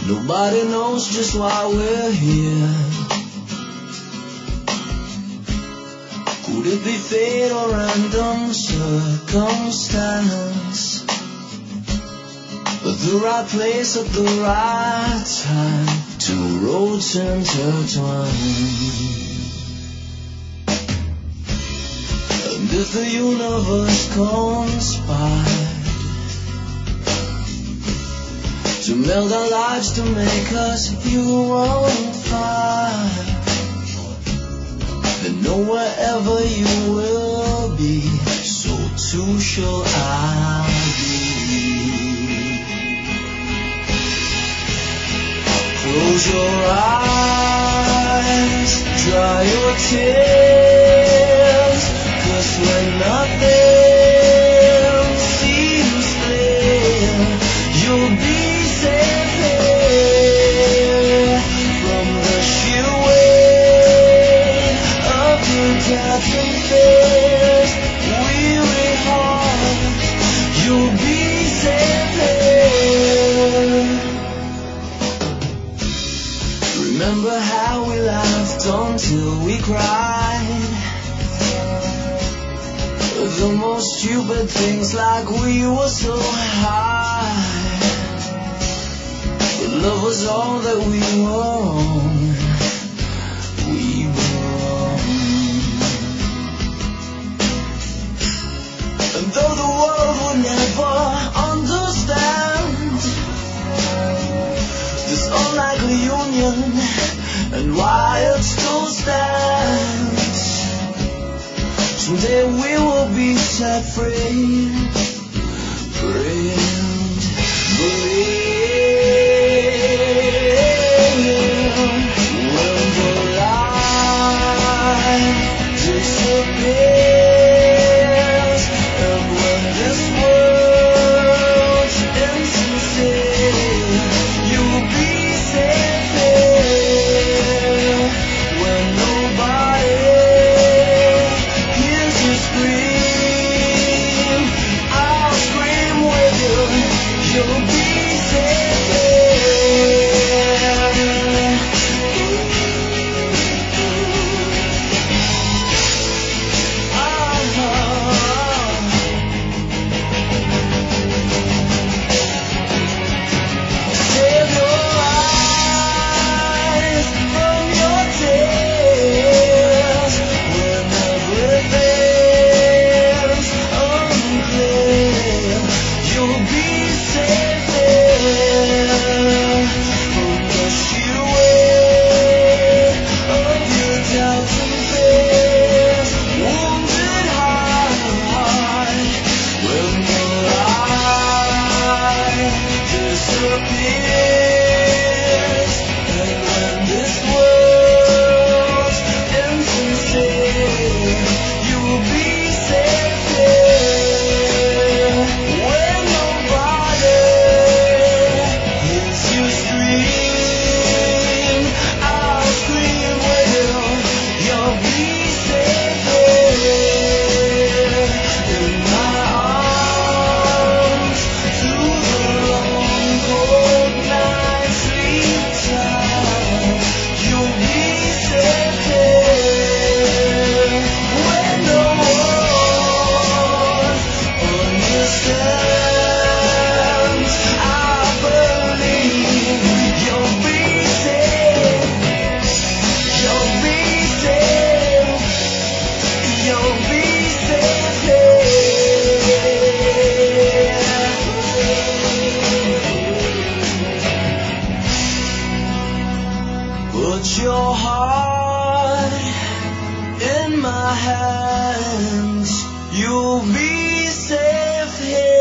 Nobody knows just why we're here. Could it be fate or random circumstance? The right place at the right time, two roads intertwine. And if the universe conspired to meld our lives to make us unified, then know wherever you will be, so too shall I be. Close your eyes, dry your tears, 'cause when nothing seems clear, you'll be safe here from the sheer weight of your doubts and fears. Weary heart, you'll be safe here. Remember how we laughed until we cried, the most stupid things, like we were so high. But love was all that we were. We were. And though the world would never understand this unlikely union and why it still stands, someday we will be set free. Pray and believe. When the light disappears, and when this world's insincere, you'll be safe here. When nobody hears you scream, I'll scream with you. You'll be safe here. Save your eyes from your tears when everything's unclear. You'll be safe here from the sheer weight of your doubts and fears. Wounded heart, when the light disappears, and when this world's insincere, you will be safe here. When nobody hears you scream, I'll scream with you. You'll be safe here in my arms through the long cold night. Sleep tight, you'll be safe here when no one understands. I believe you'll be safe. You'll be safe. You'll be safe here. Put your heart in my hands. You'll be safe here.